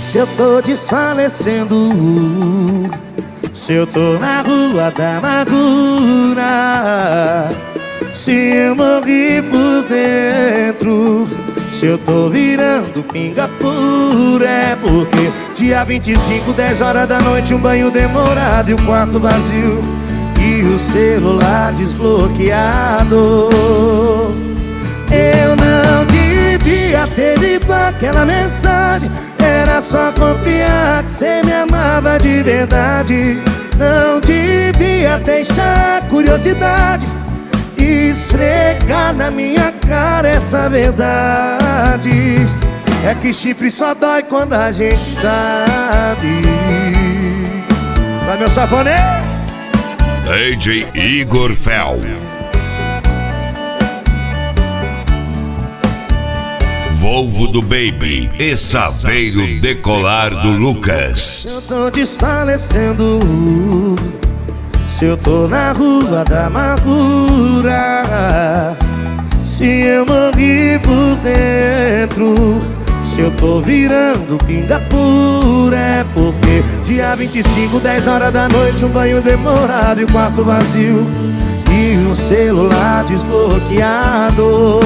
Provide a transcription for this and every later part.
Se eu tô desfalecendo, se eu tô na rua da amargura, se eu morri por dentro, se eu tô virando pinga pura, é porque dia 25, 10 horas da noite, um banho demorado e o quarto vazio e o celular desbloqueado. Eu não devia ter lido aquela mensagem, era só confiar que cê me amava de verdade. Não devia deixar a curiosidade esfregar na minha cara essa verdade. É que chifre só dói quando a gente sabe. Vai, meu safoneiro! DJ Igor Fel. Volvo do Baby e Saveiro Decolar do Lucas. Se eu tô desfalecendo, se eu tô na rua da amargura, se eu morri por dentro, se eu tô virando pinga pura, é porque dia 25, 10 horas da noite, um banho demorado e o quarto vazio e um celular desbloqueado.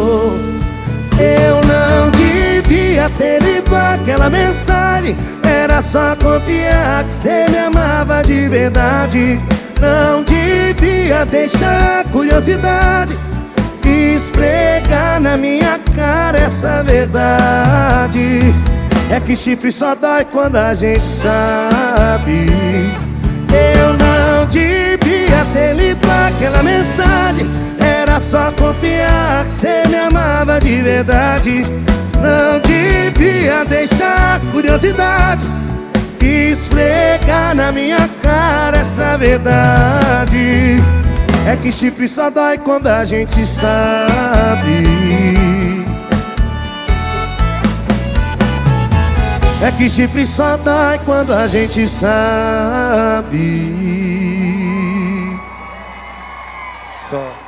Eu não devia ter lido aquela mensagem, era só confiar que cê me amava de verdade. Não devia deixar a curiosidade esfregar na minha cara essa verdade. É que chifre só dói quando a gente sabe. Eu não devia ter lido aquela mensagem, era só confiar que cê me amava de verdade. Não devia deixar a curiosidade esfregar na minha cara essa verdade. É que chifre só dói quando a gente sabe. É que chifre só dói quando a gente sabe. Só.